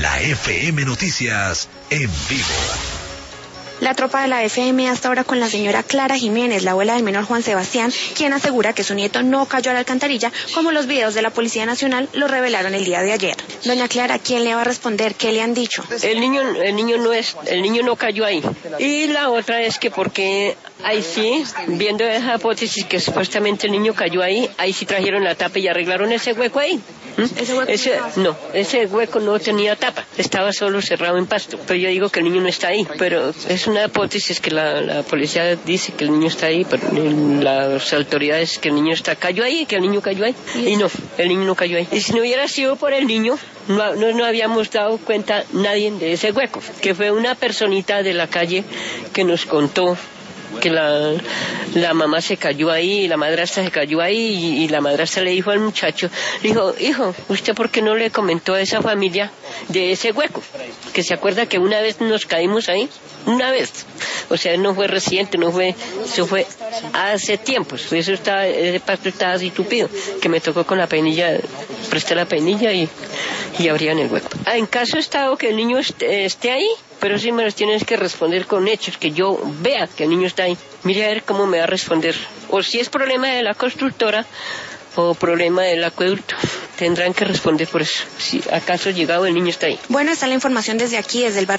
La FM Noticias en vivo. La tropa de la FM hasta ahora con la señora Clara Jiménez, la abuela del menor Juan Sebastián, quien asegura que su nieto no cayó a la alcantarilla, como los videos de la Policía Nacional lo revelaron el día de ayer. Doña Clara, ¿quién le va a responder? ¿Qué le han dicho? El niño no cayó ahí. Y la otra es que porque ahí sí, viendo esa hipótesis que supuestamente el niño cayó ahí sí trajeron la tapa y arreglaron ese hueco ahí. Ese hueco no tenía tapa, estaba solo cerrado en pasto, pero yo digo que el niño no está ahí, pero es una hipótesis que la policía dice que el niño está ahí, pero las autoridades que el niño cayó ahí, que el niño cayó ahí, y no, el niño no cayó ahí. Y si no hubiera sido por el niño, no habíamos dado cuenta nadie de ese hueco, que fue una personita de la calle que nos contó que la mamá se cayó ahí, la madrastra se cayó ahí, y la madrastra le dijo al muchacho, le dijo, hijo, ¿usted por qué no le comentó a esa familia de ese hueco? Que se acuerda que una vez nos caímos ahí, una vez, o sea, no fue reciente, eso fue hace tiempos, ese pasto estaba así tupido, que me tocó con la peinilla, presté la peinilla y abrían el hueco. En caso estado que el niño esté ahí, pero sí me los tienes que responder con hechos, que yo vea que el niño está ahí. Mire a ver cómo me va a responder. O si es problema de la constructora o problema del acueducto. Tendrán que responder por eso. Si acaso llegado el niño está ahí. Bueno, está la información desde aquí, desde el barrio